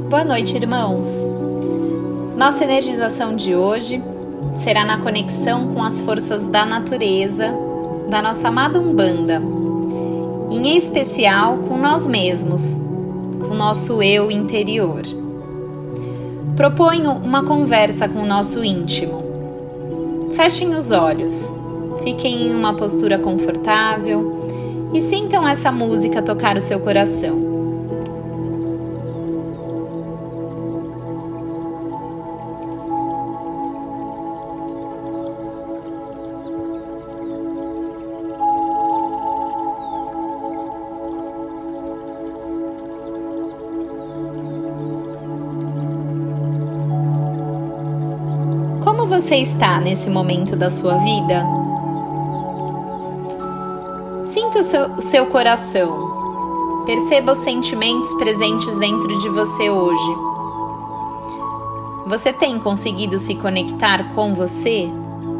Boa noite, irmãos! Nossa energização de hoje será na conexão com as forças da natureza, da nossa amada Umbanda, em especial com nós mesmos, com o nosso eu interior. Proponho uma conversa com o nosso íntimo. Fechem os olhos, fiquem em uma postura confortável e sintam essa música tocar o seu coração. Como você está nesse momento da sua vida? Sinta o seu coração. Perceba os sentimentos presentes dentro de você hoje. Você tem conseguido se conectar com você?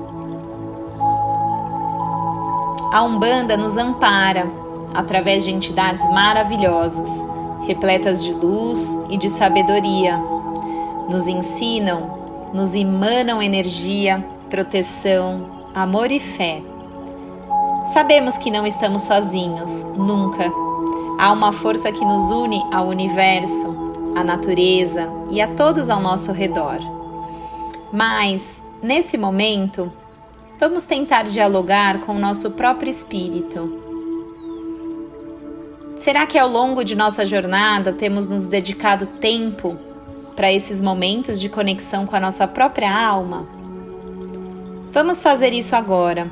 A Umbanda nos ampara através de entidades maravilhosas, repletas de luz e de sabedoria. Nos ensinam, nos emanam energia, proteção, amor e fé. Sabemos que não estamos sozinhos, nunca. Há uma força que nos une ao universo, à natureza e a todos ao nosso redor. Mas, nesse momento, vamos tentar dialogar com o nosso próprio espírito. Será que ao longo de nossa jornada temos nos dedicado tempo para esses momentos de conexão com a nossa própria alma? Vamos fazer isso agora.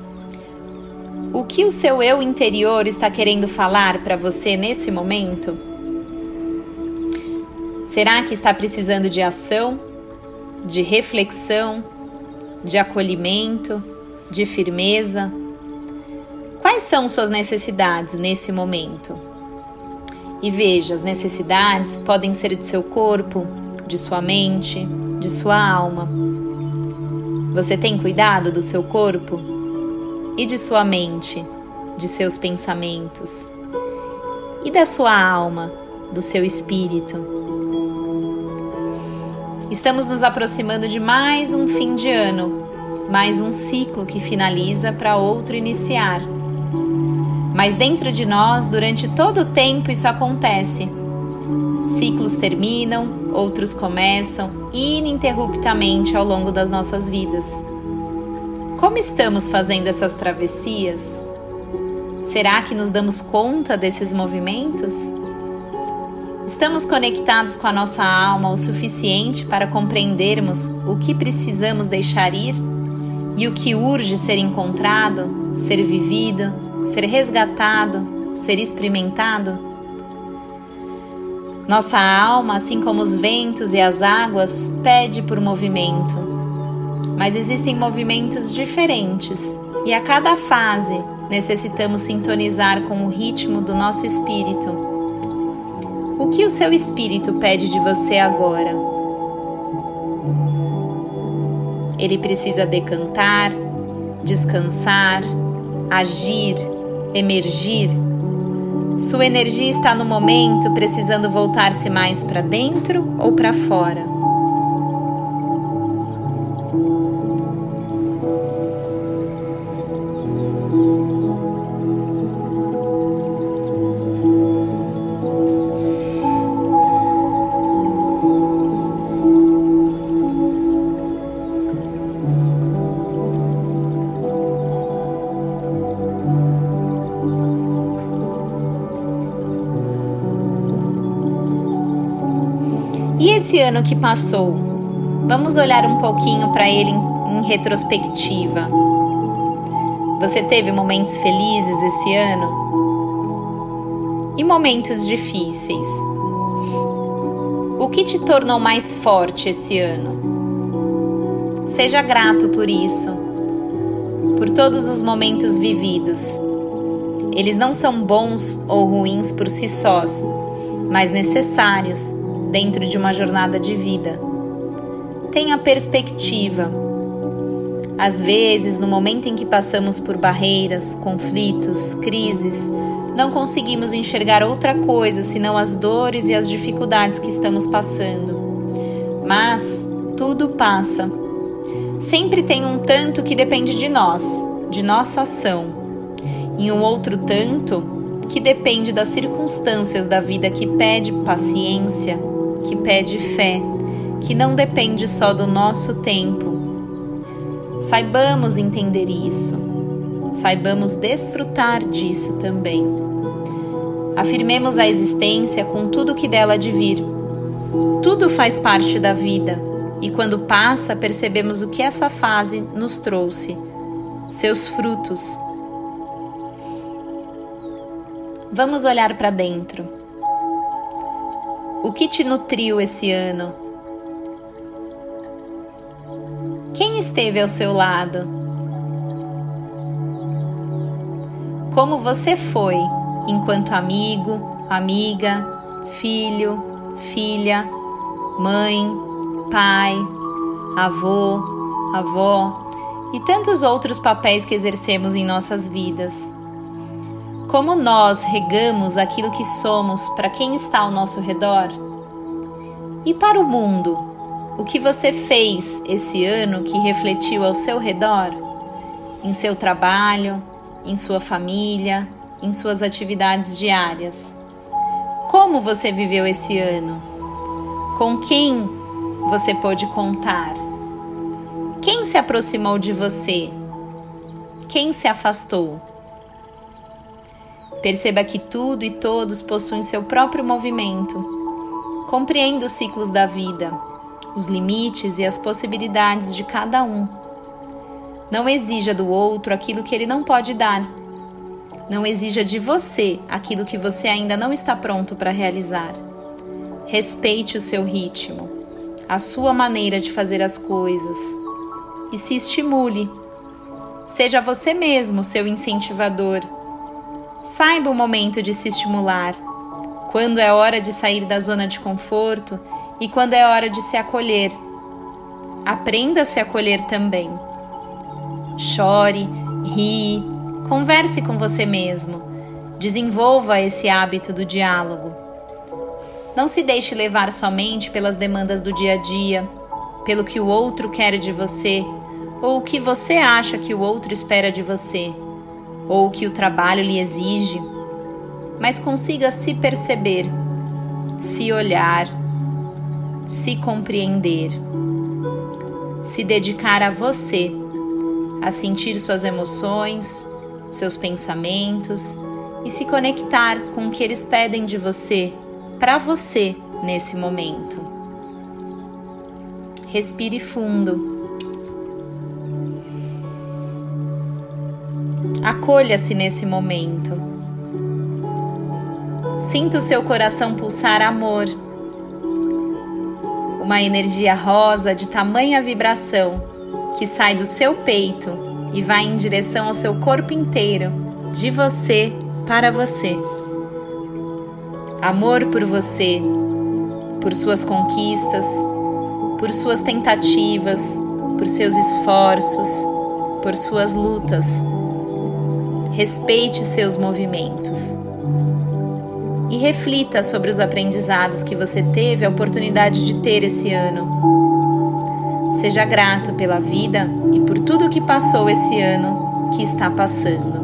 O que o seu eu interior está querendo falar para você nesse momento? Será que está precisando de ação, de reflexão, de acolhimento, de firmeza? Quais são suas necessidades nesse momento? E veja, as necessidades podem ser de seu corpo, de sua mente, de sua alma. Você tem cuidado do seu corpo? E de sua mente, de seus pensamentos? E da sua alma, do seu espírito? Estamos nos aproximando de mais um fim de ano, mais um ciclo que finaliza para outro iniciar. Mas dentro de nós, durante todo o tempo, isso acontece. Ciclos terminam, outros começam ininterruptamente ao longo das nossas vidas. Como estamos fazendo essas travessias? Será que nos damos conta desses movimentos? Estamos conectados com a nossa alma o suficiente para compreendermos o que precisamos deixar ir e o que urge ser encontrado, ser vivido, ser resgatado, ser experimentado? Nossa alma, assim como os ventos e as águas, pede por movimento. Mas existem movimentos diferentes e a cada fase necessitamos sintonizar com o ritmo do nosso espírito. O que o seu espírito pede de você agora? Ele precisa decantar, descansar, agir, emergir. Sua energia está no momento precisando voltar-se mais para dentro ou para fora? E esse ano que passou? Vamos olhar um pouquinho para ele em retrospectiva. Você teve momentos felizes esse ano? E momentos difíceis? O que te tornou mais forte esse ano? Seja grato por isso, por todos os momentos vividos. Eles não são bons ou ruins por si sós, mas necessários dentro de uma jornada de vida. Tenha perspectiva. Às vezes, no momento em que passamos por barreiras, conflitos, crises, não conseguimos enxergar outra coisa senão as dores e as dificuldades que estamos passando. Mas tudo passa. Sempre tem um tanto que depende de nós, de nossa ação, e um outro tanto que depende das circunstâncias da vida, que pede paciência, que pede fé, que não depende só do nosso tempo. Saibamos entender isso, saibamos desfrutar disso também. Afirmemos a existência com tudo que dela há de vir. Tudo faz parte da vida, e quando passa, percebemos o que essa fase nos trouxe, seus frutos. Vamos olhar para dentro. O que te nutriu esse ano? Quem esteve ao seu lado? Como você foi enquanto amigo, amiga, filho, filha, mãe, pai, avô, avó e tantos outros papéis que exercemos em nossas vidas? Como nós regamos aquilo que somos para quem está ao nosso redor? E para o mundo, o que você fez esse ano que refletiu ao seu redor? Em seu trabalho, em sua família, em suas atividades diárias? Como você viveu esse ano? Com quem você pôde contar? Quem se aproximou de você? Quem se afastou? Perceba que tudo e todos possuem seu próprio movimento. Compreenda os ciclos da vida, os limites e as possibilidades de cada um. Não exija do outro aquilo que ele não pode dar. Não exija de você aquilo que você ainda não está pronto para realizar. Respeite o seu ritmo, a sua maneira de fazer as coisas e se estimule. Seja você mesmo seu incentivador. Saiba o momento de se estimular, quando é hora de sair da zona de conforto e quando é hora de se acolher. Aprenda a se acolher também. Chore, rie, converse com você mesmo. Desenvolva esse hábito do diálogo. Não se deixe levar somente pelas demandas do dia a dia, pelo que o outro quer de você, ou o que você acha que o outro espera de você, ou o que o trabalho lhe exige, mas consiga se perceber, se olhar, se compreender, se dedicar a você, a sentir suas emoções, seus pensamentos e se conectar com o que eles pedem de você, para você nesse momento. Respire fundo. Acolha-se nesse momento. Sinta o seu coração pulsar amor. Uma energia rosa de tamanha vibração que sai do seu peito e vai em direção ao seu corpo inteiro, de você para você. Amor por você, por suas conquistas, por suas tentativas, por seus esforços, por suas lutas. Respeite seus movimentos e reflita sobre os aprendizados que você teve a oportunidade de ter esse ano. Seja grato pela vida e por tudo que passou esse ano que está passando.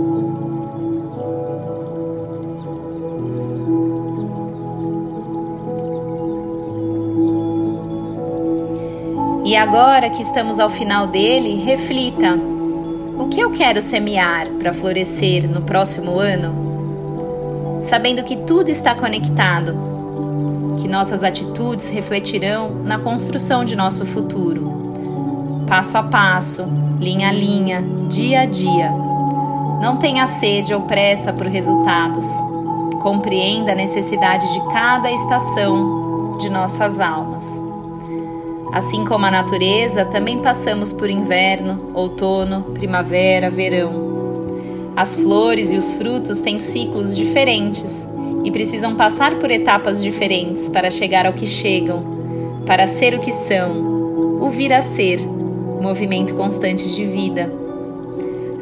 E agora que estamos ao final dele, reflita: o que eu quero semear para florescer no próximo ano? Sabendo que tudo está conectado, que nossas atitudes refletirão na construção de nosso futuro. Passo a passo, linha a linha, dia a dia. Não tenha sede ou pressa por resultados. Compreenda a necessidade de cada estação de nossas almas. Assim como a natureza, também passamos por inverno, outono, primavera, verão. As flores e os frutos têm ciclos diferentes e precisam passar por etapas diferentes para chegar ao que chegam, para ser o que são, o vir a ser, movimento constante de vida.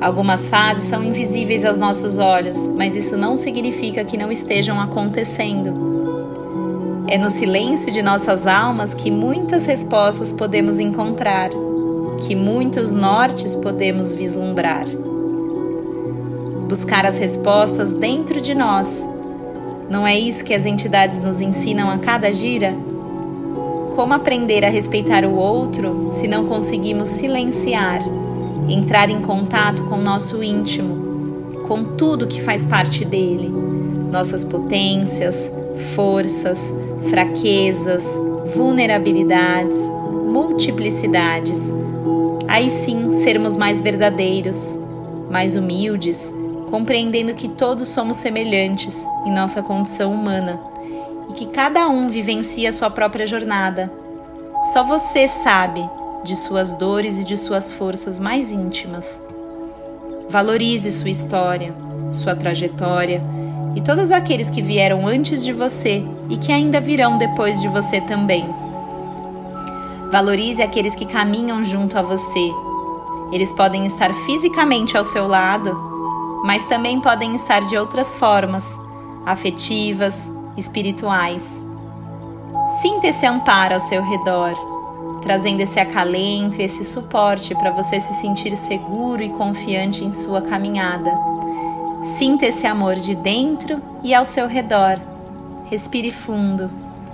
Algumas fases são invisíveis aos nossos olhos, mas isso não significa que não estejam acontecendo. É no silêncio de nossas almas que muitas respostas podemos encontrar, que muitos nortes podemos vislumbrar. Buscar as respostas dentro de nós. Não é isso que as entidades nos ensinam a cada gira? Como aprender a respeitar o outro se não conseguimos silenciar, entrar em contato com o nosso íntimo, com tudo que faz parte dele, nossas potências, forças, fraquezas, vulnerabilidades, multiplicidades. Aí sim sermos mais verdadeiros, mais humildes, compreendendo que todos somos semelhantes em nossa condição humana e que cada um vivencia a sua própria jornada. Só você sabe de suas dores e de suas forças mais íntimas. Valorize sua história, sua trajetória e todos aqueles que vieram antes de você e que ainda virão depois de você também. Valorize aqueles que caminham junto a você. Eles podem estar fisicamente ao seu lado, mas também podem estar de outras formas, afetivas, espirituais. Sinta esse amparo ao seu redor, trazendo esse acalento e esse suporte para você se sentir seguro e confiante em sua caminhada. Sinta esse amor de dentro e ao seu redor. Respire fundo.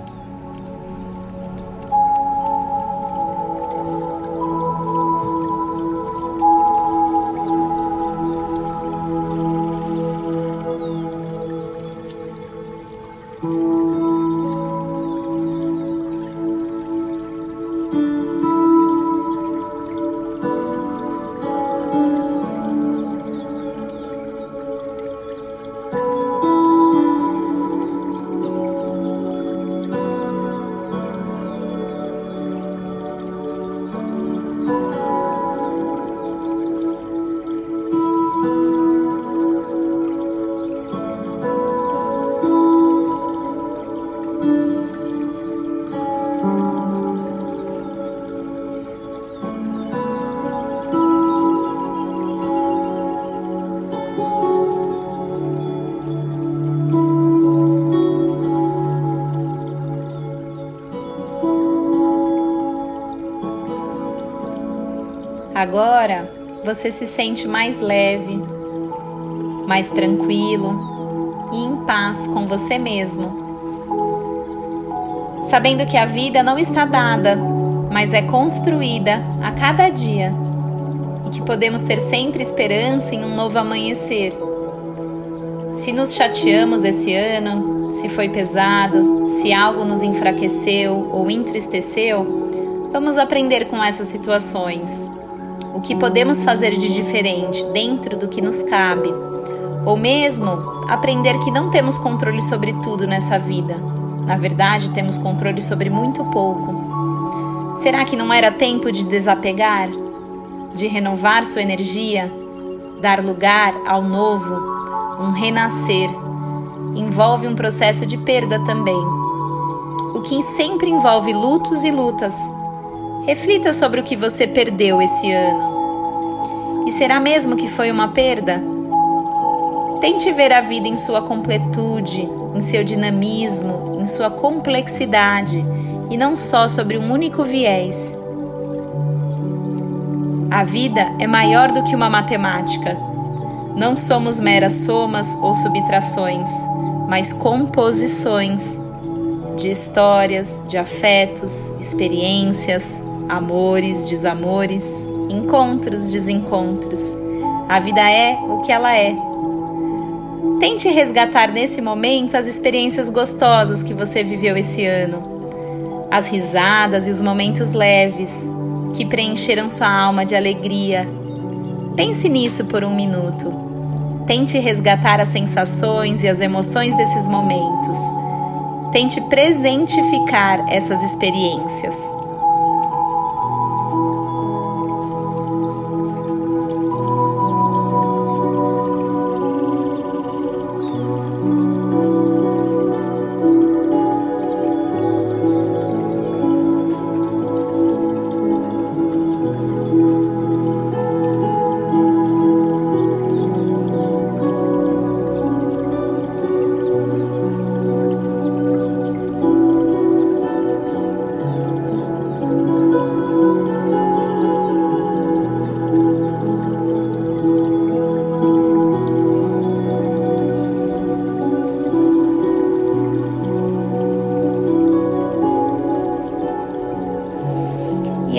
Agora você se sente mais leve, mais tranquilo e em paz com você mesmo. Sabendo que a vida não está dada, mas é construída a cada dia e que podemos ter sempre esperança em um novo amanhecer. Se nos chateamos esse ano, se foi pesado, se algo nos enfraqueceu ou entristeceu, vamos aprender com essas situações. O que podemos fazer de diferente dentro do que nos cabe, ou mesmo aprender que não temos controle sobre tudo nessa vida. Na verdade, temos controle sobre muito pouco. Será que não era tempo de desapegar? De renovar sua energia? Dar lugar ao novo? Um renascer? Envolve um processo de perda também, o que sempre envolve lutos e lutas. Reflita sobre o que você perdeu esse ano. E será mesmo que foi uma perda? Tente ver a vida em sua completude, em seu dinamismo, em sua complexidade e não só sobre um único viés. A vida é maior do que uma matemática. Não somos meras somas ou subtrações, mas composições de histórias, de afetos, experiências, amores, desamores, encontros, desencontros. A vida é o que ela é. Tente resgatar nesse momento as experiências gostosas que você viveu esse ano, as risadas e os momentos leves que preencheram sua alma de alegria. Pense nisso por um minuto. Tente resgatar as sensações e as emoções desses momentos. Tente presentificar essas experiências.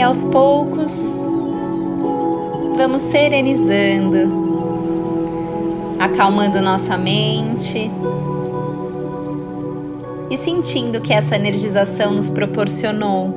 E aos poucos, vamos serenizando, acalmando nossa mente e sentindo o que essa energização nos proporcionou.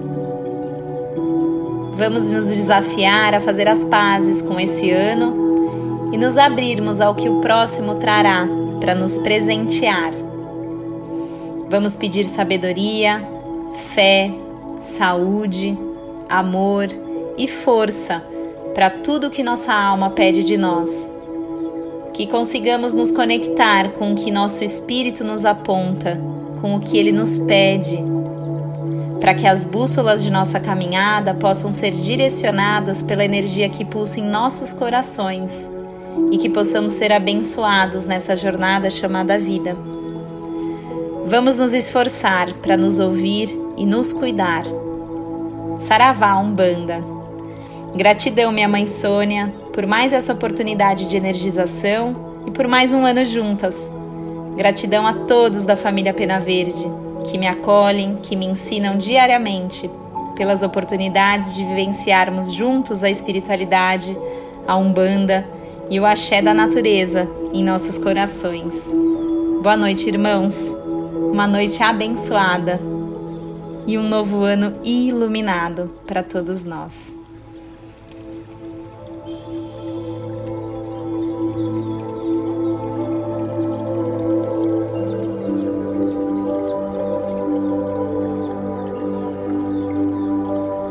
Vamos nos desafiar a fazer as pazes com esse ano e nos abrirmos ao que o próximo trará para nos presentear. Vamos pedir sabedoria, fé, saúde, amor e força para tudo que nossa alma pede de nós. Que consigamos nos conectar com o que nosso espírito nos aponta, com o que ele nos pede, para que as bússolas de nossa caminhada possam ser direcionadas pela energia que pulsa em nossos corações e que possamos ser abençoados nessa jornada chamada vida. Vamos nos esforçar para nos ouvir e nos cuidar. Saravá Umbanda. Gratidão, minha mãe Sônia, por mais essa oportunidade de energização e por mais um ano juntas. Gratidão a todos da família Pena Verde, que me acolhem, que me ensinam diariamente, pelas oportunidades de vivenciarmos juntos a espiritualidade, a Umbanda e o axé da natureza em nossos corações. Boa noite, irmãos. Uma noite abençoada e um novo ano iluminado para todos nós.